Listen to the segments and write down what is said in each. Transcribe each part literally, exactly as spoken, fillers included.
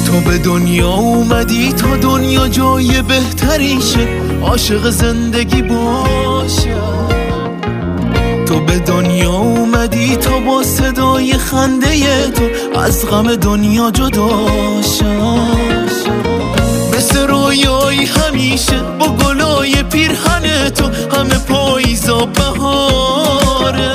تو به دنیا اومدی تا دنیا جای بهتری شه، عاشق زندگی باشه. تو به دنیا اومدی تا با صدای خنده تو از غم دنیا جدا شم. مثل رویایی همیشه با گلای پیرهن تو همه پاییزا بهاره.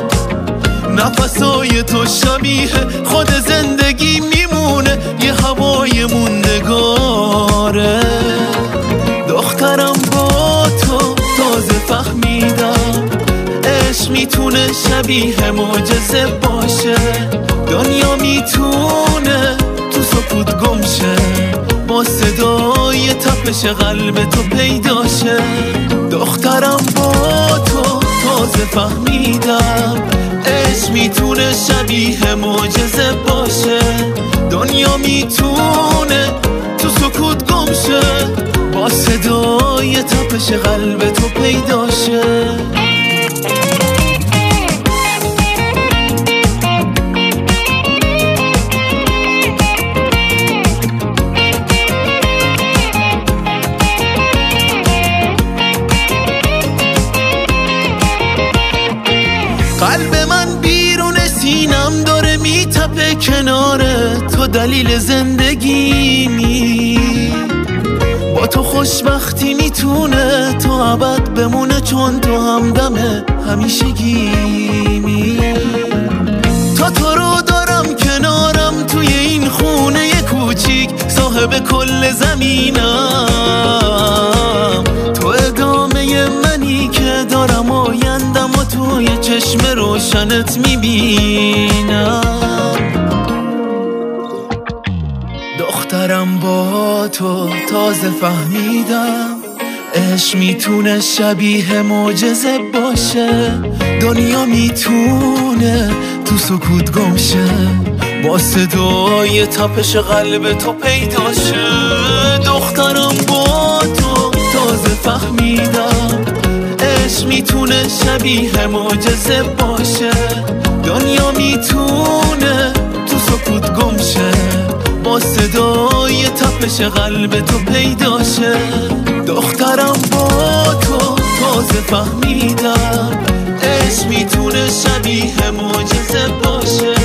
نفسای تو شبیه خود زندگی میمونه، یه هوای موندگاره. دخترم با تو تازه فهمیدم عشق میتونه شبیه معجزه باشه. دنیا میتونه تو سکوت گم شه، با صدای تپش قلب تو پیدا شه. دخترم با تو تازه فهمیدم عشق میتونه شبیه معجزه باشه. دنیا میتونه تو سکوت گم شه، با صدای تپش قلب تو پیدا شه. قلب من بیرون سینم داره میتپه کناره تو، دلیل زندگیمی. با تو خوشبختی میتونه تو ابد بمونه، چون تو همدم همیشگیمی. تا تو رو دارم کنارم توی این خونه کوچیک، صاحب کل زمینم. تو ادامه منی که دارم آیندم و توی چشم روشنت میبینم. دخترم با تو تازه فهمیدم عشق میتونه شبیه معجزه باشه. دنیا میتونه تو سکوت گم شه، با صدای تپش قلب تو پیدا شه. دخترم با تو تازه فهمیدم عشق میتونه شبیه معجزه باشه. دنیا میتونه تو سکوت گم شه، با صدای تپش قلب تو پیدا شه. دخترم با تو تازه فهمیدم عشق میتونه شبیه معجزه باشه.